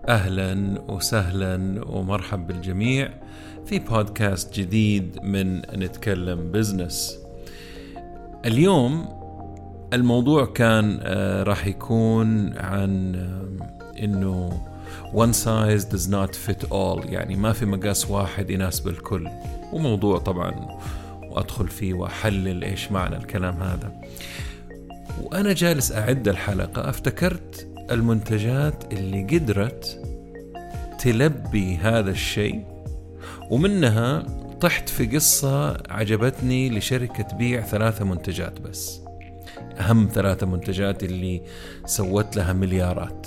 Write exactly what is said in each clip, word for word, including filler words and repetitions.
أهلا وسهلا ومرحب بالجميع في بودكاست جديد من نتكلم بزنس. اليوم الموضوع كان آه راح يكون عن آه إنه one size does not fit all، يعني ما في مقاس واحد يناسب الكل، وموضوع طبعا وأدخل فيه وأحلل إيش معنى الكلام هذا. وأنا جالس أعد الحلقة افتكرت المنتجات اللي قدرت تلبي هذا الشيء، ومنها طحت في قصة عجبتني لشركة تبيع ثلاثة منتجات بس، أهم ثلاثة منتجات اللي سوت لها مليارات.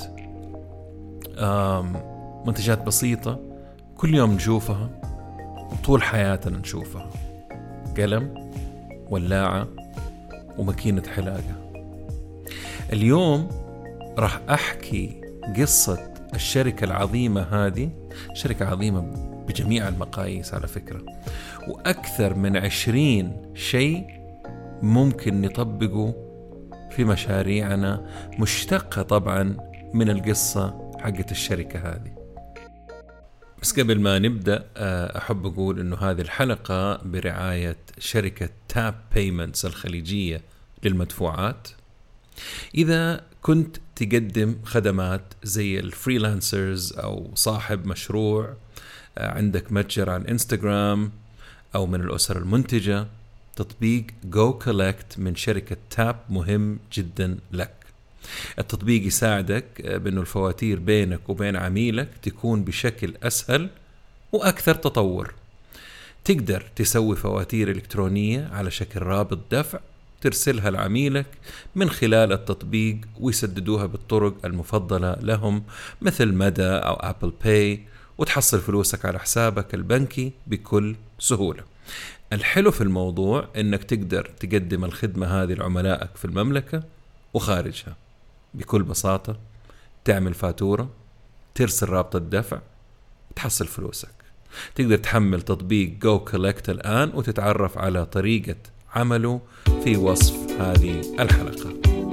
منتجات بسيطة كل يوم نشوفها وطول حياتنا نشوفها: قلم، ولاعة، وماكينة حلاقة. اليوم راح أحكي قصة الشركة العظيمة هذه، شركة عظيمة بجميع المقاييس على فكرة، وأكثر من عشرين شيء ممكن نطبقه في مشاريعنا، مشتقة طبعا من القصة حقت الشركة هذه. بس قبل ما نبدأ أحب أقول إنه هذه الحلقة برعاية شركة تاب بيمنتس الخليجية للمدفوعات. إذا كنت تقدم خدمات زي الفريلانسرز أو صاحب مشروع، عندك متجر على الانستغرام أو من الأسر المنتجة، تطبيق جو كولكت من شركة تاب مهم جدا لك. التطبيق يساعدك بأنه الفواتير بينك وبين عميلك تكون بشكل أسهل وأكثر تطور. تقدر تسوي فواتير إلكترونية على شكل رابط دفع، ترسلها لعميلك من خلال التطبيق ويسددوها بالطرق المفضلة لهم مثل مدى أو أبل باي، وتحصل فلوسك على حسابك البنكي بكل سهولة. الحلو في الموضوع إنك تقدر تقدم الخدمة هذه لعملائك في المملكة وخارجها بكل بساطة. تعمل فاتورة، ترسل رابط الدفع، تحصل فلوسك. تقدر تحمل تطبيق جو كولكت الآن وتتعرف على طريقة عمله في وصف هذه الحلقة.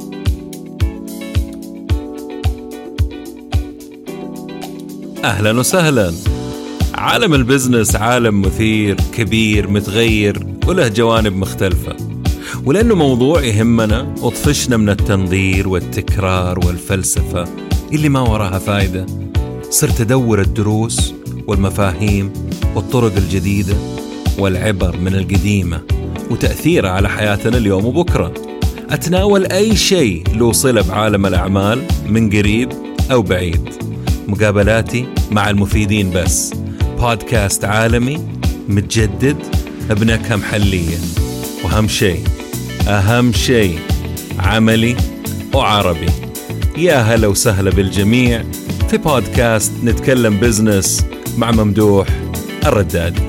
أهلا وسهلا. عالم البزنس عالم مثير كبير متغير وله جوانب مختلفة، ولأنه موضوع يهمنا وطفشنا من التنظير والتكرار والفلسفة اللي ما وراها فايدة، صرت أدور الدروس والمفاهيم والطرق الجديدة والعبر من القديمة وتأثيره على حياتنا اليوم وبكرة. أتناول أي شيء له صلة بعالم الأعمال من قريب أو بعيد. مقابلاتي مع المفيدين بس. بودكاست عالمي متجدد بنكهة محلية، وأهم شيء أهم شيء عملي وعربي. يا هلا وسهلا بالجميع في بودكاست نتكلم بزنس مع ممدوح الردادي.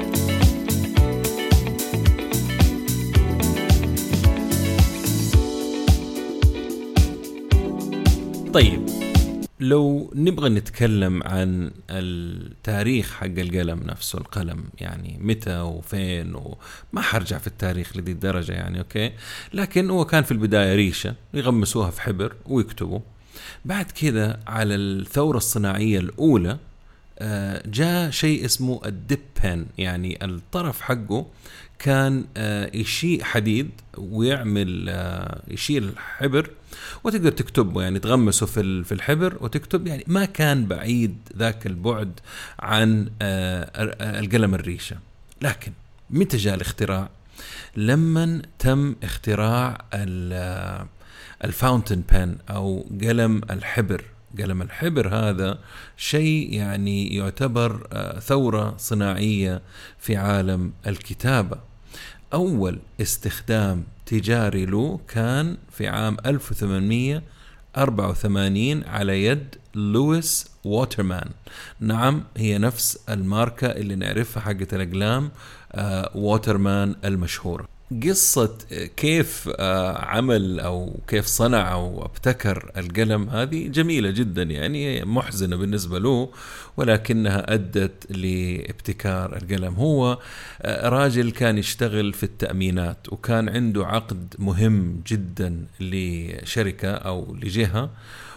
طيب، لو نبغى نتكلم عن التاريخ حق القلم نفسه، القلم يعني متى وفين، وما حرجع في التاريخ لدي الدرجة يعني أوكي، لكن هو كان في البداية ريشة يغمسوها في حبر ويكتبوا. بعد كده على الثورة الصناعية الأولى جاء شيء اسمه الديب بن، يعني الطرف حقه كان يشيء حديد ويعمل يشيل الحبر وتقدر تكتبه، يعني تغمسه في في الحبر وتكتب. يعني ما كان بعيد ذاك البعد عن القلم الريشة. لكن متى جاء الاختراع؟ لما تم اختراع الفاونتن بن أو قلم الحبر. قلم الحبر هذا شيء يعني يعتبر ثورة صناعية في عالم الكتابة. أول استخدام تجاري له كان في عام ألف وثمانمائة وأربعة وثمانين على يد لويس ووترمان. نعم، هي نفس الماركة اللي نعرفها حقت الأقلام ووترمان المشهورة. قصة كيف عمل أو كيف صنع أو ابتكر القلم هذه جميلة جدا، يعني محزنة بالنسبة له، ولكنها أدت لابتكار القلم. هو راجل كان يشتغل في التأمينات، وكان عنده عقد مهم جدا لشركة أو لجهة،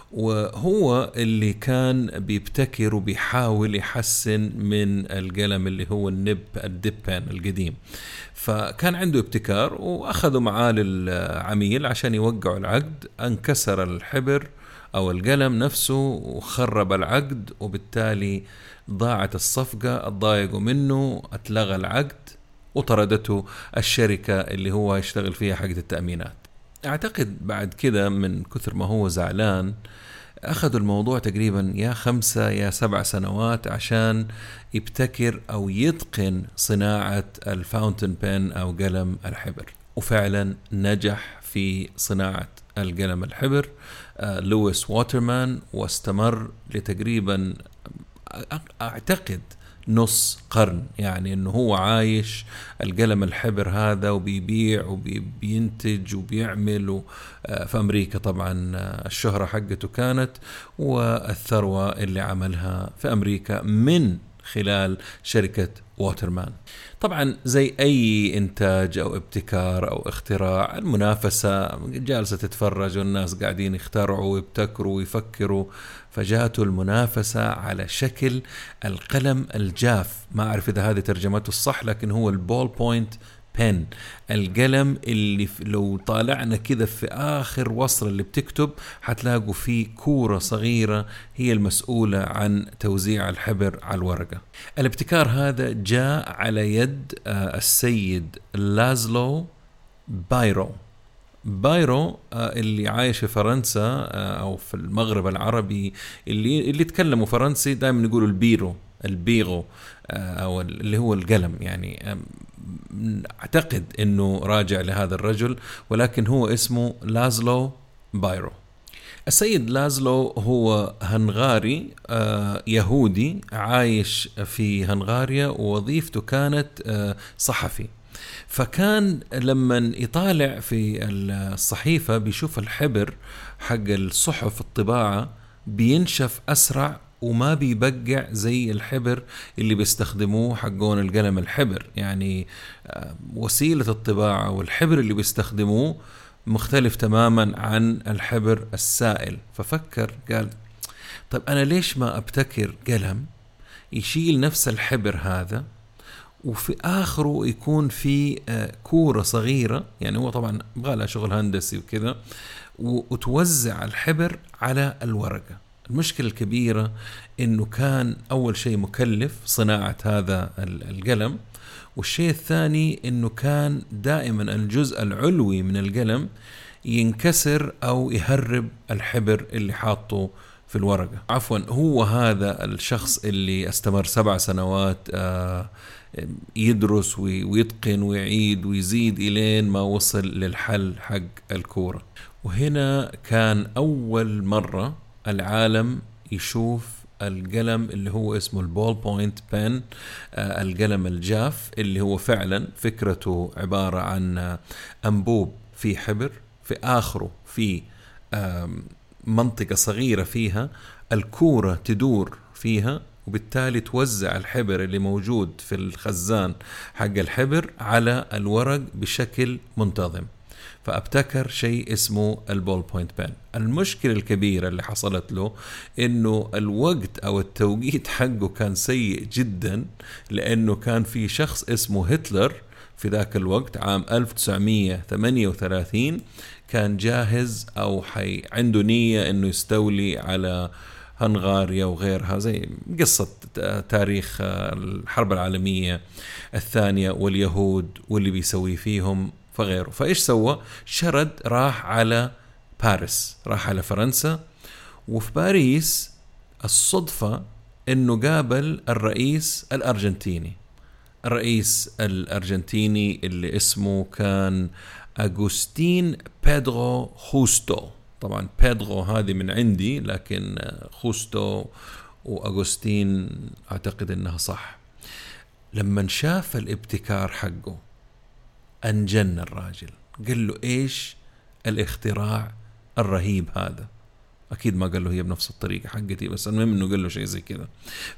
وهو اللي كان بيبتكر وبيحاول يحسن من القلم اللي هو النب الدبان القديم. فكان عنده ابتكار وأخذوا معاه للعميل عشان يوقعوا العقد، انكسر الحبر أو القلم نفسه وخرب العقد، وبالتالي ضاعت الصفقة، اتضايقوا منه، اتلغى العقد وطردته الشركة اللي هو يشتغل فيها حق التأمينات. أعتقد بعد كده من كثر ما هو زعلان أخذوا الموضوع تقريبا يا خمسة يا سبع سنوات عشان يبتكر أو يتقن صناعة الفاونتن بين أو قلم الحبر، وفعلا نجح في صناعة القلم الحبر آه لويس ووترمان، واستمر لتقريبا أعتقد نص قرن، يعني انه هو عايش القلم الحبر هذا وبيبيع وبينتج وبيعمل في امريكا. طبعا الشهرة حقته كانت والثروة اللي عملها في امريكا من خلال شركة ووترمان. طبعا زي اي انتاج او ابتكار او اختراع، المنافسة جالسة تتفرج والناس قاعدين يخترعوا ويبتكروا ويفكروا، فجاءته المنافسة على شكل القلم الجاف. ما أعرف إذا هذه ترجمته الصح، لكن هو البول بوينت بين، القلم اللي لو طالعنا كذا في آخر وصل اللي بتكتب حتلاقوا فيه كورة صغيرة هي المسؤولة عن توزيع الحبر على الورقة. الابتكار هذا جاء على يد السيد لازلو بايرو. بايرو اللي عايش في فرنسا أو في المغرب العربي، اللي اللي يتكلموا فرنسي دائما يقولوا البيرو البيغو أو اللي هو القلم. يعني أعتقد أنه راجع لهذا الرجل، ولكن هو اسمه لازلو بايرو. السيد لازلو هو هنغاري يهودي عايش في هنغاريا، ووظيفته كانت صحفي. فكان لما يطالع في الصحيفة بيشوف الحبر حق الصحف الطباعة بينشف أسرع وما بيبقع زي الحبر اللي بيستخدموه حقون القلم الحبر. يعني وسيلة الطباعة والحبر اللي بيستخدموه مختلف تماما عن الحبر السائل. ففكر قال طيب أنا ليش ما أبتكر قلم يشيل نفس الحبر هذا وفي آخره يكون في كورة صغيرة، يعني هو طبعا بغى لها شغل هندسي وكذا، وتوزع الحبر على الورقة. المشكلة الكبيرة إنه كان أول شيء مكلف صناعة هذا القلم، والشيء الثاني إنه كان دائما الجزء العلوي من القلم ينكسر أو يهرب الحبر اللي حاطه في الورقة. عفوا هو هذا الشخص اللي استمر سبع سنوات آه يدرس ويتقن ويعيد ويزيد إلين ما وصل للحل حق الكورة. وهنا كان أول مرة العالم يشوف القلم اللي هو اسمه البول بوينت بين، آه القلم الجاف، اللي هو فعلا فكرته عبارة عن أنبوب في حبر في آخره في آه منطقة صغيرة فيها الكورة تدور فيها، وبالتالي توزع الحبر اللي موجود في الخزان حق الحبر على الورق بشكل منتظم. فابتكر شيء اسمه البول بوينت بين. المشكلة الكبيرة اللي حصلت له انه الوقت او التوقيت حقه كان سيء جدا، لانه كان في شخص اسمه هتلر في ذاك الوقت عام ألف وتسعمية وثمانية وثلاثين كان جاهز او حي عنده نية انه يستولي على هنغاريا وغيرها، زي قصة تاريخ الحرب العالمية الثانية واليهود واللي بيسوي فيهم فغيره. فإيش سوى؟ شرد راح على باريس، راح على فرنسا. وفي باريس الصدفة إنه قابل الرئيس الأرجنتيني الرئيس الأرجنتيني اللي اسمه كان أغوستين بيدرو خوستو. طبعا بيدرو هذه من عندي، لكن خوستو وأغوستين أعتقد أنها صح. لما شاف الابتكار حقه أنجن الراجل، قال له إيش الاختراع الرهيب هذا. أكيد ما قال له هي بنفس الطريقة حقتي، بس المهم أنه قال له شيء زي كذا.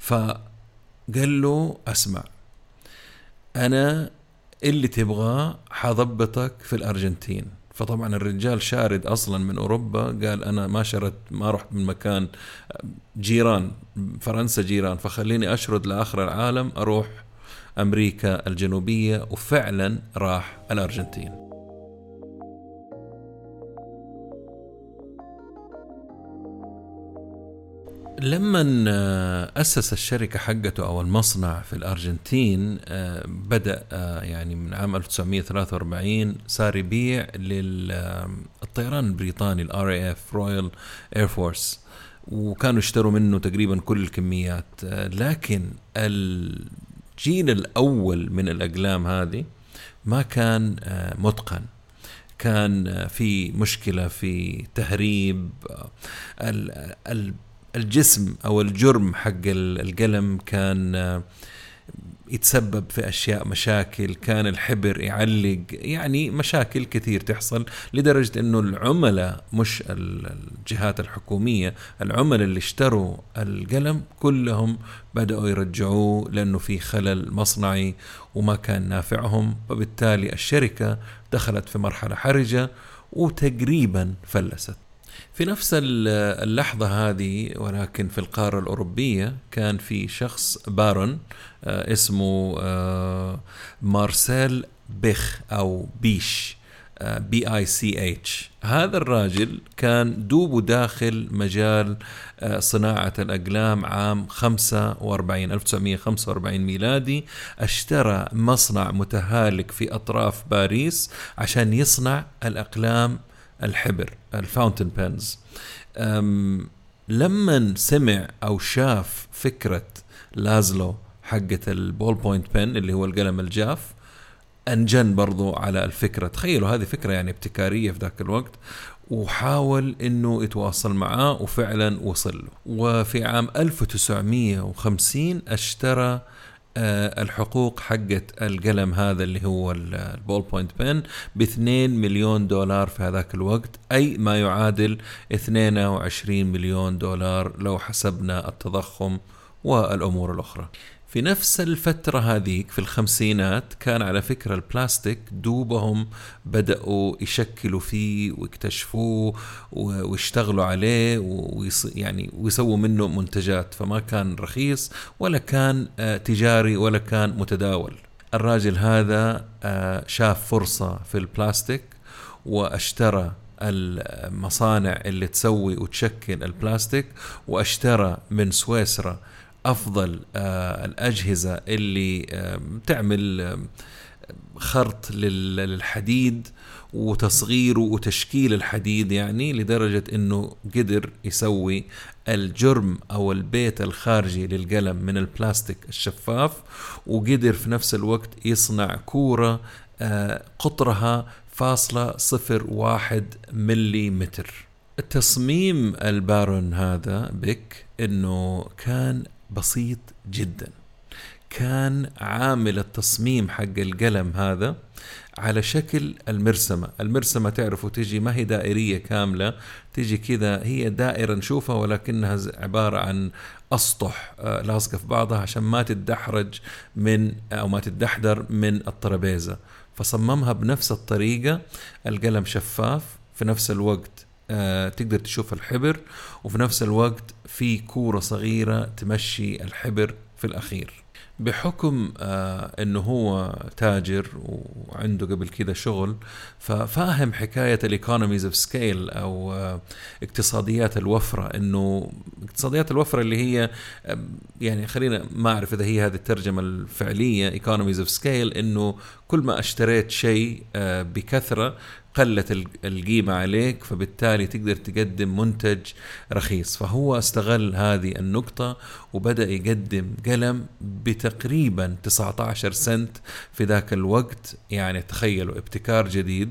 فقال له أسمع، أنا اللي تبغاه حضبطك في الأرجنتين. فطبعا الرجال شارد أصلا من أوروبا، قال أنا ما شرت ما رحت من مكان جيران، فرنسا جيران، فخليني أشرد لآخر العالم، أروح أمريكا الجنوبية. وفعلا راح الأرجنتين. لما أسس الشركة حقته أو المصنع في الأرجنتين، بدأ يعني من عام ألف وتسعمائة وثلاثة وأربعين صار يبيع للطيران البريطاني ال آر إيه إف Royal Air Force، وكانوا يشتروا منه تقريبا كل الكميات. لكن الجيل الأول من الأقلام هذه ما كان متقن، كان في مشكلة في تهريب الجسم أو الجرم حق القلم، كان يتسبب في أشياء مشاكل، كان الحبر يعلق، يعني مشاكل كثير تحصل، لدرجة أنه العملاء مش الجهات الحكومية، العملاء اللي اشتروا القلم كلهم بدأوا يرجعوه لأنه في خلل مصنعي وما كان نافعهم. وبالتالي الشركة دخلت في مرحلة حرجة وتقريبا فلست. في نفس اللحظة هذه ولكن في القارة الأوروبية كان في شخص بارون اسمه مارسيل بيخ أو بيش، بي آي سي اتش. هذا الراجل كان دوبه داخل مجال صناعة الأقلام عام خمسة وأربعين ألف وتسعمائة وخمسة وأربعين ميلادي. اشترى مصنع متهالك في أطراف باريس عشان يصنع الأقلام الحبر الفاونتن بينز. لما سمع أو شاف فكرة لازلو حقة البول بوينت بين اللي هو القلم الجاف، انجن برضو على الفكرة. تخيلوا هذه فكرة يعني ابتكارية في ذاك الوقت، وحاول انه يتواصل معاه وفعلا وصل له. وفي عام ألف وتسعمائة وخمسين اشترى الحقوق حقت القلم هذا اللي هو البول بوينت بين باثنين مليون دولار في هذاك الوقت، أي ما يعادل اثنين وعشرين مليون دولار لو حسبنا التضخم والأمور الأخرى. في نفس الفترة هذيك في الخمسينات كان على فكرة البلاستيك دوبهم بدأوا يشكلوا فيه ويكتشفوه ويشتغلوا عليه ويص يعني ويسووا منه منتجات، فما كان رخيص ولا كان تجاري ولا كان متداول. الراجل هذا شاف فرصة في البلاستيك واشترى المصانع اللي تسوي وتشكل البلاستيك، واشترى من سويسرا أفضل آه الأجهزة اللي آه تعمل آه خرط للحديد وتصغيره وتشكيل الحديد، يعني لدرجة أنه قدر يسوي الجرم أو البيت الخارجي للقلم من البلاستيك الشفاف، وقدر في نفس الوقت يصنع كورة آه قطرها فاصلة صفر واحد مليمتر. التصميم البارون هذا بيك أنه كان بسيط جدا، كان عامل التصميم حق القلم هذا على شكل المرسمة. المرسمة تعرفوا تيجي ما هي دائرية كاملة، تيجي كذا هي دائرة نشوفها ولكنها عبارة عن أسطح لاصقة في بعضها عشان ما تتدحرج من أو ما تتدحدر من الطرابيزة. فصممها بنفس الطريقة، القلم شفاف في نفس الوقت آه، تقدر تشوف الحبر، وفي نفس الوقت في كورة صغيرة تمشي الحبر في الأخير. بحكم آه أنه هو تاجر وعنده قبل كده شغل، ففاهم حكاية الإيكونوميز اوف سكيل أو آه اقتصاديات الوفرة. أنه اقتصاديات الوفرة اللي هي آه يعني خلينا ما أعرف إذا هي هذه الترجمة الفعلية إيكونوميز اوف سكيل، أنه كل ما اشتريت شيء آه بكثرة قلت القيمة عليك، فبالتالي تقدر تقدم منتج رخيص. فهو استغل هذه النقطة وبدأ يقدم قلم بتقريبا تسعة عشر سنت في ذاك الوقت. يعني تخيلوا ابتكار جديد،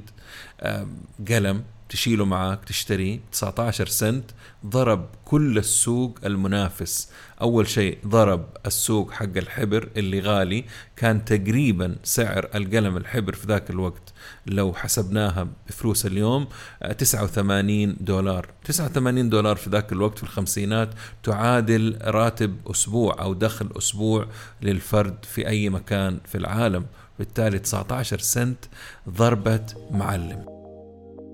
قلم تشيله معاك تشتريه تسعة عشر سنت، ضرب كل السوق المنافس. أول شيء ضرب السوق حق الحبر اللي غالي، كان تقريبا سعر القلم الحبر في ذاك الوقت لو حسبناها بفلوس اليوم تسعة وثمانين دولار. تسعة وثمانين دولار في ذاك الوقت في الخمسينات تعادل راتب أسبوع أو دخل أسبوع للفرد في أي مكان في العالم. بالتالي تسعة عشر سنت ضربة معلم.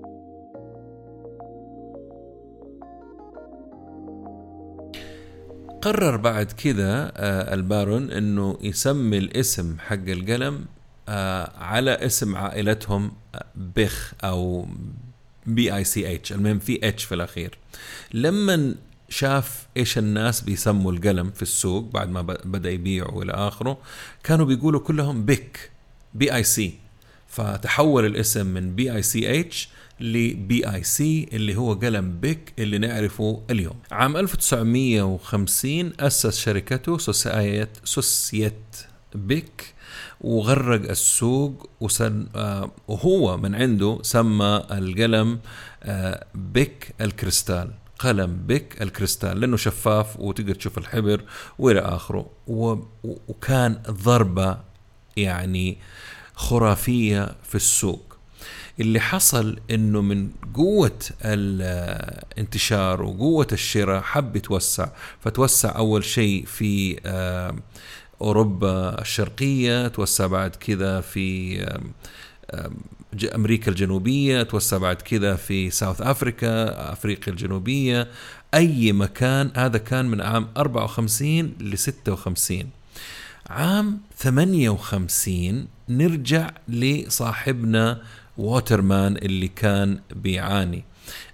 قرر بعد كده البارون انه يسمي الاسم حق القلم على اسم عائلتهم بيخ او بي اي سي اتش، المهم في اتش في الاخير. لما شاف ايش الناس بيسموا القلم في السوق بعد ما بدأ يبيعوا الى اخره، كانوا بيقولوا كلهم بيك بي اي سي، فتحول الاسم من بي اي سي اتش لبي اي سي اللي هو قلم بيك اللي نعرفه اليوم. عام ألف وتسعمية وخمسين أسس شركته سوسيت سوسيت بيك وغرق السوق، وسن آه وهو من عنده سمى القلم آه بيك الكريستال، قلم بيك الكريستال، لأنه شفاف وتقدر تشوف الحبر وإلى آخره. وكان ضربة يعني خرافية في السوق. اللي حصل إنه من قوة الانتشار وقوة الشراء حب يتوسع، فتوسع أول شيء في آه أوروبا الشرقية، توسع بعد كذا في أمريكا الجنوبية، توسع بعد كذا في ساوث أفريقيا، أفريقيا الجنوبية، أي مكان. هذا كان من عام أربعة وخمسين لستة وخمسين. عام ثمانية وخمسين نرجع لصاحبنا ووترمان اللي كان بيعاني،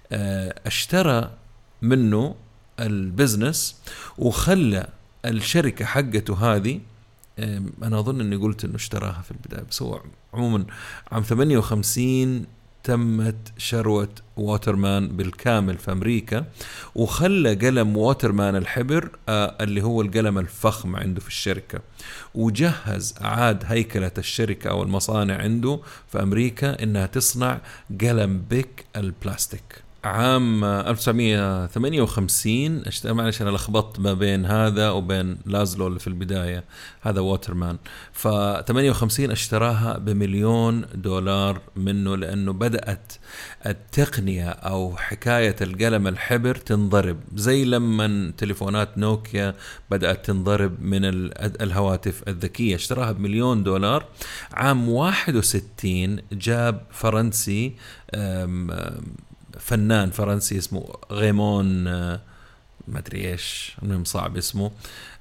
اشترى منه البزنس وخلى الشركة حقته هذه، أنا أظن أني قلت أنه اشتراها في البداية، بس هو عموما عام ثمانية وخمسين تمت شروة ووترمان بالكامل في أمريكا، وخلى قلم ووترمان الحبر آه اللي هو القلم الفخم عنده في الشركة، وجهز عاد هيكلة الشركة أو المصانع عنده في أمريكا إنها تصنع قلم بيك البلاستيك. عام ألف وتسعمية وثمانية وخمسين، معلش أنا لخبطت ما بين هذا وبين لازلو اللي في البداية، هذا ووترمان. فثمانية وخمسين اشتراها بمليون دولار منه، لأنه بدأت التقنية أو حكاية القلم الحبر تنضرب، زي لما تليفونات نوكيا بدأت تنضرب من الهواتف الذكية. اشتراها بمليون دولار. عام واحد وستين جاب فرنسي أم أم فنان فرنسي اسمه غيمون ما ادري ايش، المهم صعب اسمه،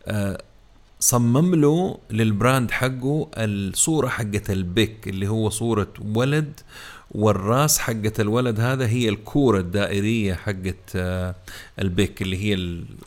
صمم له للبراند حقه الصورة حقة البيك اللي هو صورة ولد، والراس حقة الولد هذا هي الكورة الدائرية حقة البيك اللي هي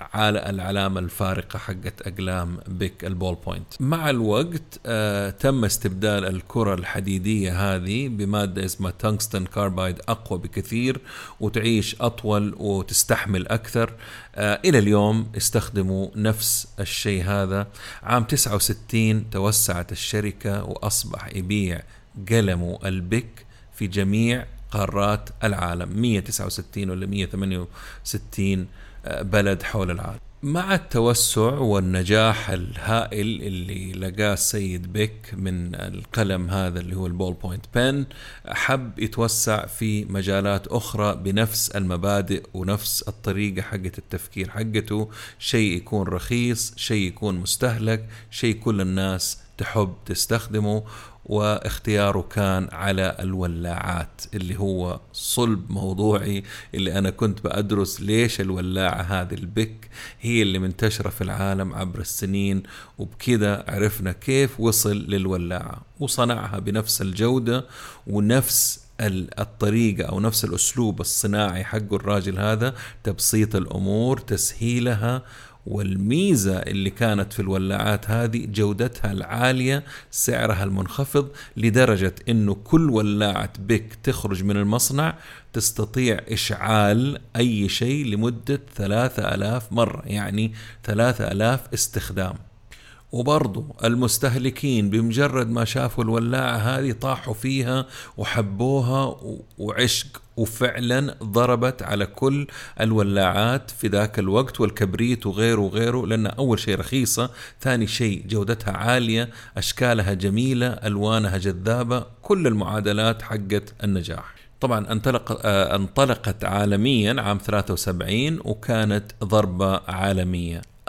العلامة الفارقة حقة أقلام بيك البول بوينت. مع الوقت آه تم استبدال الكرة الحديدية هذه بمادة اسمها تungsten كاربايد، أقوى بكثير وتعيش أطول وتستحمل أكثر. آه إلى اليوم استخدموا نفس الشيء هذا. عام تسعة وستين توسعت الشركة وأصبح يبيع قلمه البيك في جميع قارات العالم، مية وتسعة وستين ولا مية وثمانية وستين بلد حول العالم. مع التوسع والنجاح الهائل اللي لقاه السيد بيك من القلم هذا اللي هو البول بوينت بن، حب يتوسع في مجالات أخرى بنفس المبادئ ونفس الطريقة حقة التفكير حقته، شيء يكون رخيص، شيء يكون مستهلك، شيء كل الناس تحب تستخدمه. واختياره كان على الولاعات، اللي هو صلب موضوعي اللي أنا كنت بأدرس ليش الولاعة هذه البيك هي اللي منتشرة في العالم عبر السنين، وبكذا عرفنا كيف وصل للولاعة وصنعها بنفس الجودة ونفس الطريقة أو نفس الأسلوب الصناعي حق الراجل هذا، تبسيط الأمور، تسهيلها. والميزة اللي كانت في الولاعات هذه جودتها العالية، سعرها المنخفض، لدرجة إنه كل ولاعة بيك تخرج من المصنع تستطيع إشعال أي شيء لمدة ثلاثة ألاف مرة، يعني ثلاثة ألاف استخدام. وبرضو المستهلكين بمجرد ما شافوا الولاعة هذه طاحوا فيها وحبوها وعشق، وفعلا ضربت على كل الولاعات في ذاك الوقت، والكبريت وغيره وغيره، لأن أول شيء رخيصة، ثاني شيء جودتها عالية، أشكالها جميلة، ألوانها جذابة، كل المعادلات حقت النجاح. طبعا انطلق انطلقت عالميا عام ثلاثة وسبعين وكانت ضربة عالمية.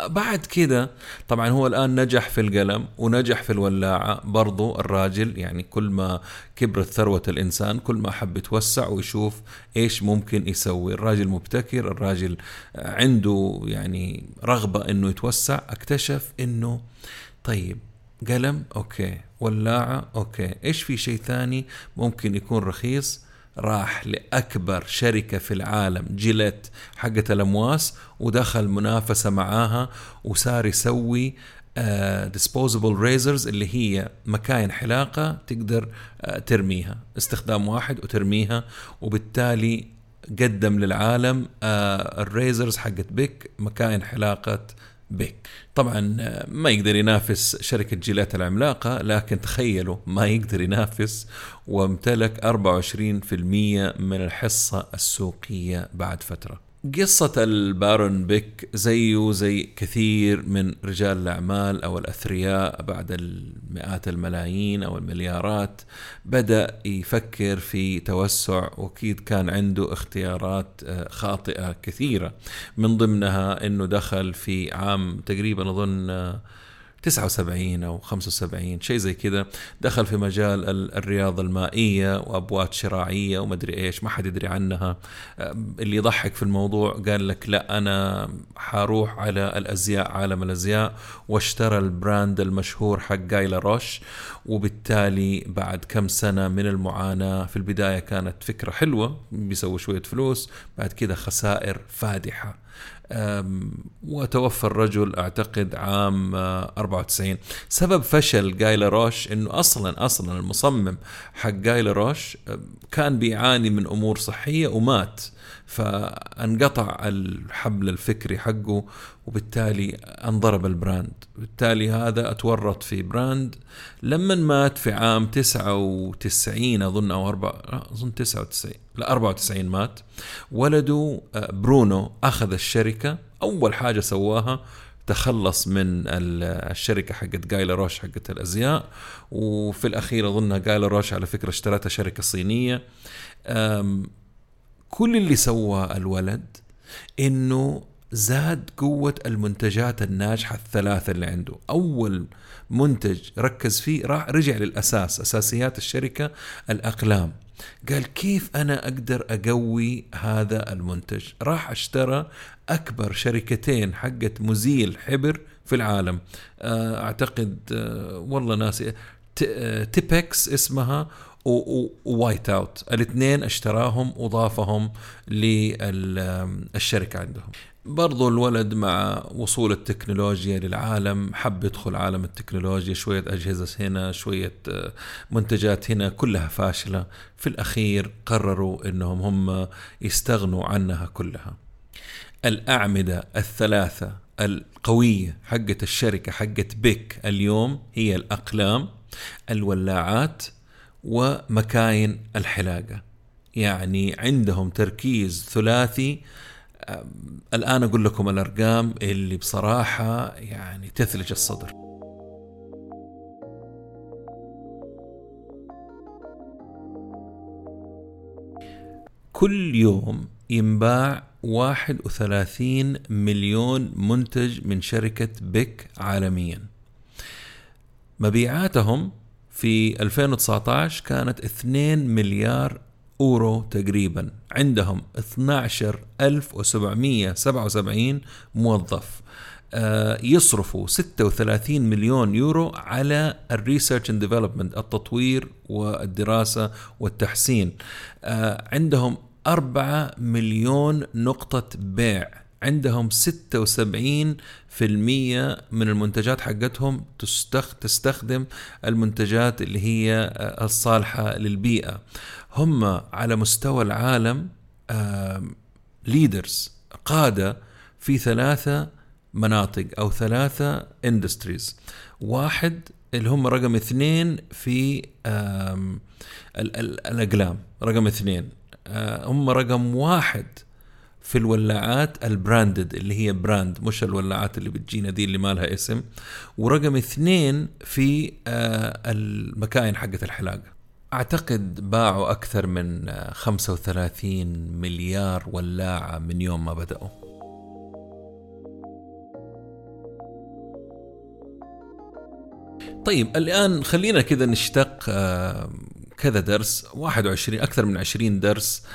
بعد كده طبعا هو الآن نجح في القلم ونجح في الولاعة برضو. الراجل يعني كل ما كبرت ثروة الإنسان كل ما حب يتوسع ويشوف إيش ممكن يسوي. الراجل مبتكر، الراجل عنده يعني رغبة إنه يتوسع. اكتشف إنه طيب قلم أوكي، ولاعة أوكي، إيش في شيء ثاني ممكن يكون رخيص؟ راح لأكبر شركة في العالم جيلت حقة الأمواس ودخل منافسة معاها وصار يسوي uh, disposable razors اللي هي مكاين حلاقة تقدر uh, ترميها، استخدام واحد وترميها. وبالتالي قدم للعالم uh, الريزرز حقت بيك، مكاين حلاقة بيك. طبعا ما يقدر ينافس شركة جيلات العملاقة، لكن تخيلوا ما يقدر ينافس، وامتلك أربعة وعشرين بالمئة من الحصة السوقية بعد فترة. قصة البارون بيك زيه زي كثير من رجال الأعمال أو الأثرياء بعد المئات الملايين أو المليارات بدأ يفكر في توسع، وأكيد كان عنده اختيارات خاطئة كثيرة، من ضمنها أنه دخل في عام تقريبا أظن تسعة وسبعين أو خمسة وسبعين شيء زي كده، دخل في مجال الرياضة المائية وأبوات شراعية ومدري إيش ما حد يدري عنها. اللي يضحك في الموضوع قال لك لا أنا حروح على الأزياء، عالم الأزياء، واشترى البراند المشهور حق جايلا روش. وبالتالي بعد كم سنة من المعاناة، في البداية كانت فكرة حلوة بيسوي شوية فلوس، بعد كده خسائر فادحة. وتوفى الرجل أعتقد عام أربعة وتسعين. سبب فشل جايلا روش إنه أصلا أصلا المصمم حق جايلا روش كان بيعاني من أمور صحية ومات، فانقطع الحبل الفكري حقه، وبالتالي انضرب البراند. بالتالي هذا اتورط في براند. لما مات في عام تسعة وتسعين أظن أو أربعة أظن تسعة وتسعين لا أربعة وتسعين مات. ولده برونو أخذ الشركة، أول حاجة سواها تخلص من الشركة حقت جايلا روش حقت الأزياء، وفي الأخير أظنها جايلا روش على فكرة اشترتها شركة صينية. كل اللي سواه الولد إنه زاد قوة المنتجات الناجحة الثلاثة اللي عنده. أول منتج ركز فيه راح رجع للأساس، أساسيات الشركة الأقلام. قال كيف أنا أقدر أقوي هذا المنتج؟ راح اشترى أكبر شركتين حقت مزيل حبر في العالم، أعتقد والله ناسي، تيبكس اسمها ووايت اوت، الاثنين اشتراهم وضافهم للشركة عندهم. برضو الولد مع وصول التكنولوجيا للعالم حب يدخل عالم التكنولوجيا، شوية أجهزة هنا شوية منتجات هنا كلها فاشلة. في الأخير قرروا أنهم هم يستغنوا عنها كلها. الأعمدة الثلاثة القوية حقت الشركة حقت بيك اليوم هي الأقلام، الولاعات، ومكاين الحلاقة. يعني عندهم تركيز ثلاثي. الآن أقول لكم الأرقام اللي بصراحة يعني تثلج الصدر. كل يوم ينباع واحد وثلاثين مليون منتج من شركة بيك عالميا. مبيعاتهم في ألفين وتسعة عشر كانت اثنين مليار أورو تقريبا. عندهم اثني عشر ألف وسبعمائة وسبعة وسبعين موظف، يصرفوا ستة وثلاثين مليون يورو على الريسيرش اند ديفلوبمنت، التطوير والدراسة والتحسين. عندهم أربعة مليون نقطة بيع. عندهم ستة وسبعين بالمئة من المنتجات حقتهم تستخدم المنتجات اللي هي الصالحة للبيئة. هم على مستوى العالم ليدرز، قادة في ثلاثة مناطق أو ثلاثة اندستريز. واحد اللي هم رقم اثنين في الأقلام، رقم اثنين. هم رقم واحد في الولاعات البراندد اللي هي براند، مش الولاعات اللي بتجينا دي اللي ما لها اسم. ورقم اثنين في المكاين حقت الحلاقة. أعتقد باعوا أكثر من خمسة وثلاثين مليار ولاعة من يوم ما بدأوا. طيب الآن خلينا كذا نشتق كذا درس، واحد وعشرين أكثر من عشرين درس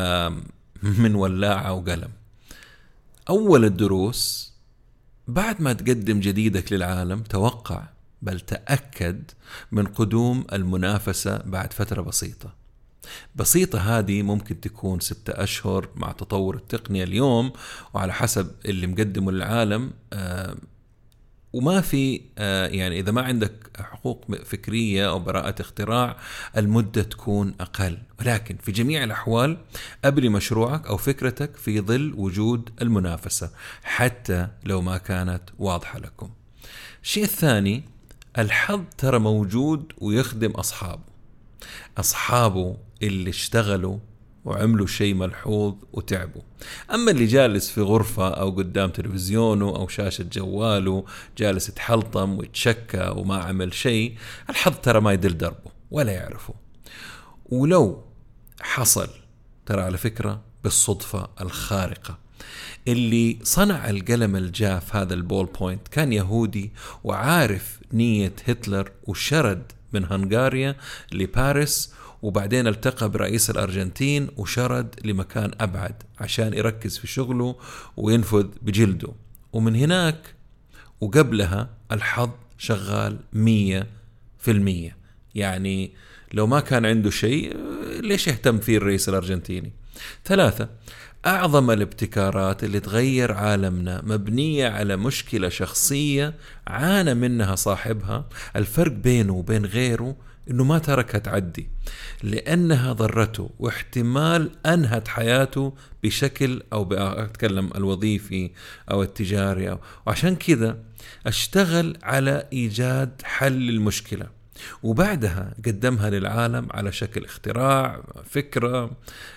من ولاعة وقلم. أول الدروس بعد ما تقدم جديدك للعالم توقع بل تأكد من قدوم المنافسة بعد فترة بسيطة. بسيطة هذه ممكن تكون ستة أشهر مع تطور التقنية اليوم وعلى حسب اللي مقدمه للعالم. آه وما في آه يعني إذا ما عندك حقوق فكرية أو براءة اختراع المدة تكون أقل، ولكن في جميع الأحوال أبني مشروعك أو فكرتك في ظل وجود المنافسة حتى لو ما كانت واضحة لكم. الشيء الثاني، الحظ ترى موجود ويخدم أصحابه أصحابه اللي اشتغلوا وعملوا شيء ملحوظ وتعبوا. أما اللي جالس في غرفة أو قدام تلفزيونه أو شاشة جواله جالس يتحلطم ويتشكى وما عمل شيء، الحظ ترى ما يدل دربه ولا يعرفه. ولو حصل ترى على فكرة بالصدفة الخارقة، اللي صنع القلم الجاف هذا البول بوينت كان يهودي وعارف نية هتلر وشرد من هنغاريا لباريس، وبعدين التقى برئيس الأرجنتين وشرد لمكان أبعد عشان يركز في شغله وينفذ بجلده. ومن هناك وقبلها الحظ شغال مية في المية. يعني لو ما كان عنده شيء ليش يهتم فيه الرئيس الأرجنتيني؟ ثلاثة، أعظم الابتكارات اللي تغير عالمنا مبنية على مشكلة شخصية عانى منها صاحبها. الفرق بينه وبين غيره إنه ما تركها تعدي لأنها ضرته واحتمال أنهت حياته بشكل أو بأتكلم الوظيفي أو التجاري أو وعشان كذا اشتغل على إيجاد حل المشكلة وبعدها قدمها للعالم على شكل اختراع، فكرة،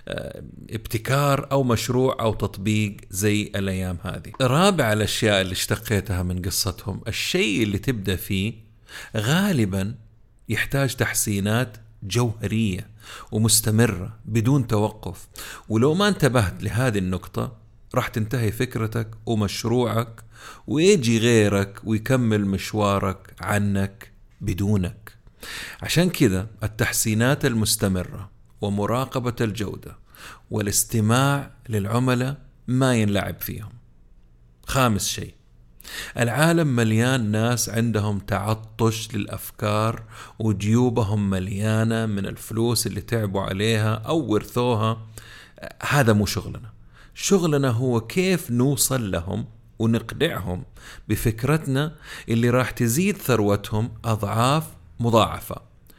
ابتكار أو مشروع أو تطبيق زي الأيام هذه. رابع الأشياء اللي اشتقيتها من قصتهم، الشيء اللي تبدأ فيه غالبا يحتاج تحسينات جوهرية ومستمرة بدون توقف، ولو ما انتبهت لهذه النقطة راح تنتهي فكرتك ومشروعك ويجي غيرك ويكمل مشوارك عنك بدونك. عشان كذا التحسينات المستمرة ومراقبة الجودة والاستماع للعملاء ما ينلعب فيهم. خامس شيء، العالم مليان ناس عندهم تعطش للأفكار وجيوبهم مليانة من الفلوس اللي تعبوا عليها أو ورثوها. هذا مو شغلنا. شغلنا هو كيف نوصل لهم ونقنعهم بفكرتنا اللي راح تزيد ثروتهم أضعاف مضاعفة.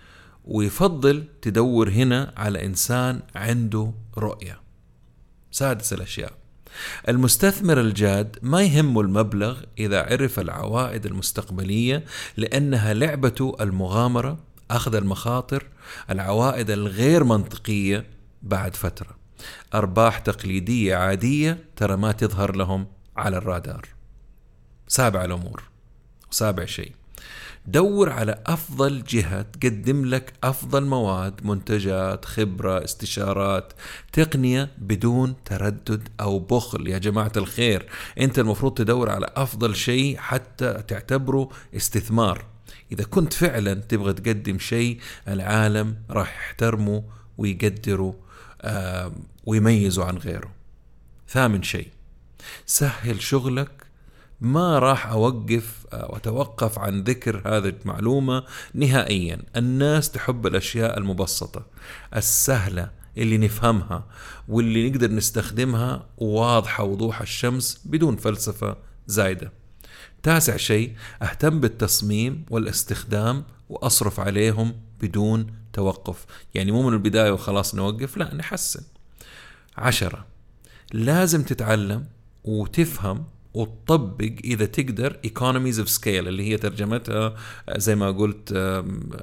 ويفضل تدور هنا على إنسان عنده رؤية. سادس الأشياء، المستثمر الجاد ما يهمه المبلغ إذا عرف العوائد المستقبلية، لأنها لعبته المغامرة، أخذ المخاطر، العوائد الغير منطقية بعد فترة. أرباح تقليدية عادية ترى ما تظهر لهم على الرادار. سابع الأمور وسابع شيء، دور على أفضل جهة تقدم لك أفضل مواد، منتجات، خبرة، استشارات، تقنية بدون تردد أو بخل. يا جماعة الخير، أنت المفروض تدور على أفضل شيء حتى تعتبره استثمار. إذا كنت فعلا تبغى تقدم شيء العالم راح يحترمه ويقدره آه ويميزه عن غيره. ثامن شيء، سهل شغلك. ما راح أوقف وأتوقف عن ذكر هذه المعلومة نهائيا. الناس تحب الأشياء المبسطة السهلة اللي نفهمها واللي نقدر نستخدمها واضحة وضوح الشمس بدون فلسفة زايدة. تاسع شيء، أهتم بالتصميم والاستخدام وأصرف عليهم بدون توقف. يعني مو من البداية وخلاص نوقف، لا نحسن. عشرة، لازم تتعلم وتفهم وتطبق إذا تقدر economies of scale اللي هي ترجمتها زي ما قلت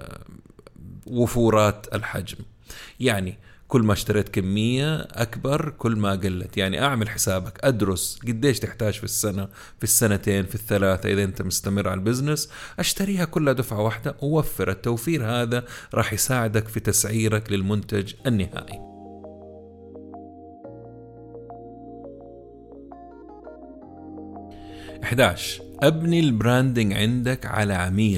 وفورات الحجم. يعني كل ما اشتريت كمية أكبر كل ما قلت. يعني أعمل حسابك، أدرس قديش تحتاج في السنة، في السنتين، في الثلاثة إذا أنت مستمر على البزنس. أشتريها كلها دفعة واحدة ووفر. التوفير هذا راح يساعدك في تسعيرك للمنتج النهائي. إحدى عشر، أبني البراندنج عندك على عميلك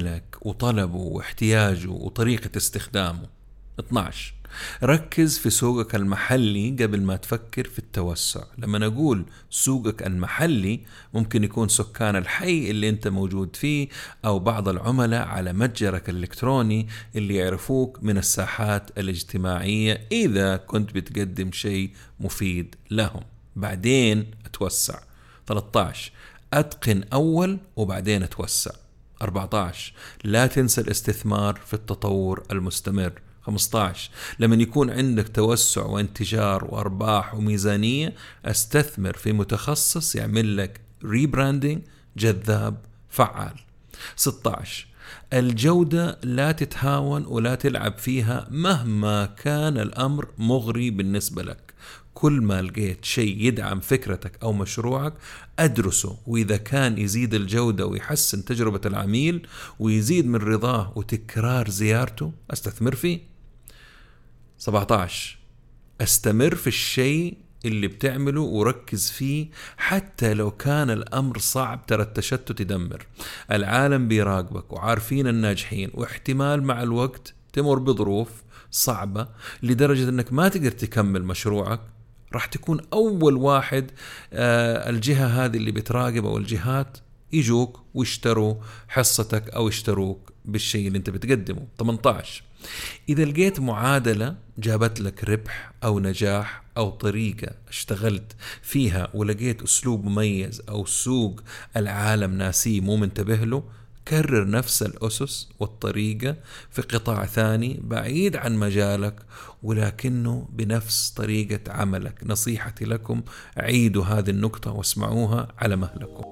وطلبه واحتياجه وطريقة استخدامه. اثناشر ركز في سوقك المحلي قبل ما تفكر في التوسع. لما نقول سوقك المحلي ممكن يكون سكان الحي اللي انت موجود فيه أو بعض العملاء على متجرك الإلكتروني اللي يعرفوك من الساحات الاجتماعية إذا كنت بتقدم شيء مفيد لهم. بعدين اتوسع. ثلاثة عشر أتقن أول وبعدين اتوسع. أربعة عشر لا تنسى الاستثمار في التطور المستمر. خمسة عشر لما يكون عندك توسع وانتشار وأرباح وميزانية استثمر في متخصص يعمل لك ريبراندينج جذاب فعال. ستة عشر الجودة لا تتهاون ولا تلعب فيها مهما كان الأمر مغري بالنسبة لك. كل ما لقيت شيء يدعم فكرتك أو مشروعك أدرسه، وإذا كان يزيد الجودة ويحسن تجربة العميل ويزيد من رضاه وتكرار زيارته استثمر فيه. سبعة عشر استمر في الشيء اللي بتعمله وركز فيه حتى لو كان الأمر صعب. ترى التشتت يدمر. العالم بيراقبك وعارفين الناجحين، واحتمال مع الوقت تمر بظروف صعبة لدرجة أنك ما تقدر تكمل مشروعك. راح تكون أول واحد آه الجهة هذه اللي بتراقب أو الجهات يجوك ويشتروا حصتك أو يشتروك بالشيء اللي أنت بتقدمه. ثمانية عشر إذا لقيت معادلة جابت لك ربح أو نجاح أو طريقة اشتغلت فيها ولقيت أسلوب مميز أو سوق العالم ناسيه مو منتبه له، كرر نفس الأسس والطريقة في قطاع ثاني بعيد عن مجالك ولكنه بنفس طريقة عملك. نصيحتي لكم عيدوا هذه النقطة واسمعوها على مهلكم.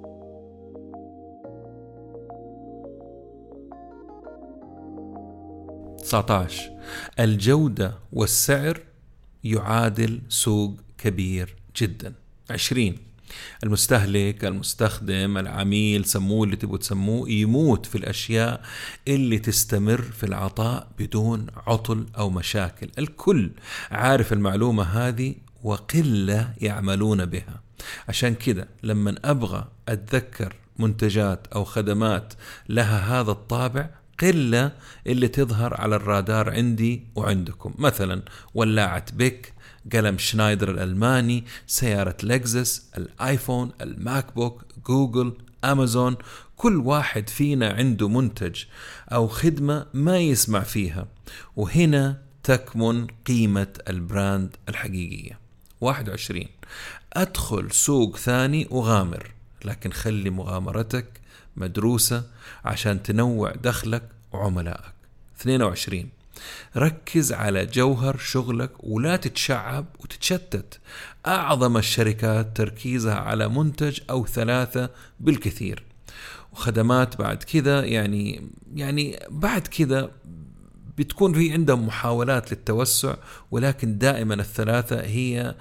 تسعة عشر الجودة والسعر يعادل سوق كبير جدا. عشرين المستهلك المستخدم العميل سموه اللي تبغوا تسموه يموت في الأشياء اللي تستمر في العطاء بدون عطل أو مشاكل. الكل عارف المعلومة هذه وقلة يعملون بها. عشان كده لما أبغى أتذكر منتجات أو خدمات لها هذا الطابع قلة اللي تظهر على الرادار عندي وعندكم. مثلا ولاعة بيك، قلم شنايدر الألماني، سيارة لكزس، الآيفون، الماك بوك، جوجل، أمازون. كل واحد فينا عنده منتج أو خدمة ما يسمع فيها، وهنا تكمن قيمة البراند الحقيقية. واحد وعشرين أدخل سوق ثاني وغامر، لكن خلي مغامرتك مدروسة عشان تنوع دخلك وعملائك. اثنين وعشرين ركز على جوهر شغلك ولا تتشعب وتتشتت. أعظم الشركات تركيزها على منتج أو ثلاثة بالكثير، وخدمات بعد كذا يعني يعني بعد كذا بتكون في عندهم محاولات للتوسع، ولكن دائما الثلاثة هي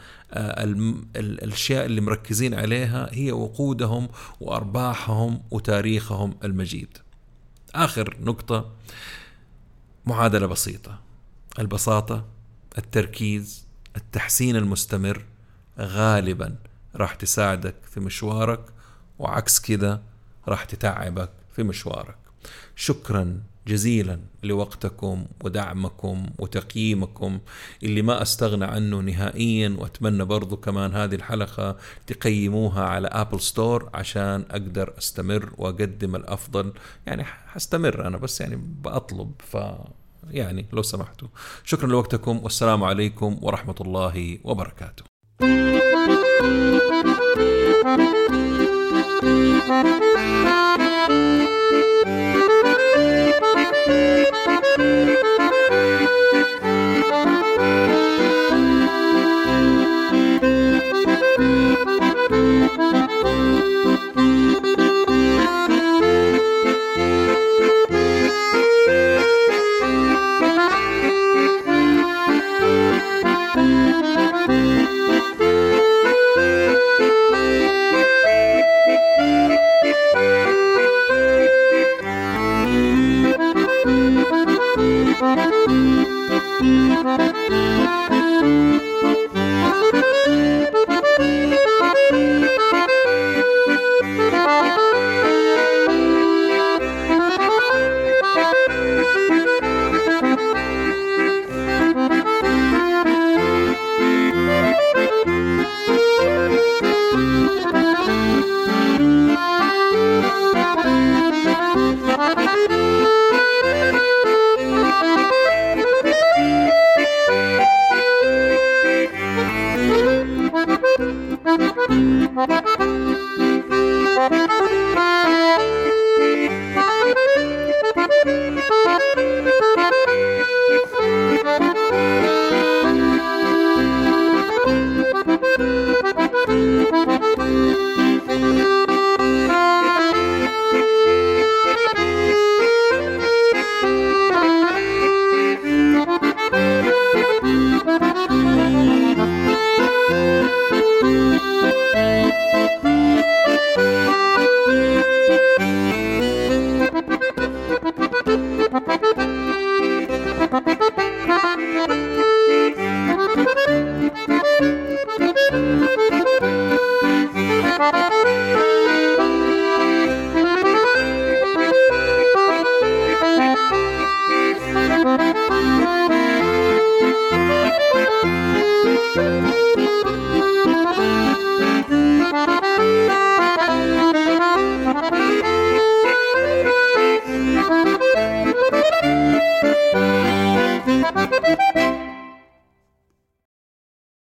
الأشياء اللي مركزين عليها، هي وقودهم وأرباحهم وتاريخهم المجيد. آخر نقطة معادلة بسيطة: البساطة، التركيز، التحسين المستمر غالبا راح تساعدك في مشوارك، وعكس كده راح تتعبك في مشوارك. شكرا جزيلا لوقتكم ودعمكم وتقييمكم اللي ما أستغنى عنه نهائيا، وأتمنى برضو كمان هذه الحلقة تقيموها على أبل ستور عشان أقدر أستمر وأقدم الأفضل. يعني هستمر أنا بس يعني بأطلب، ف يعني لو سمحتوا. شكرا لوقتكم والسلام عليكم ورحمة الله وبركاته.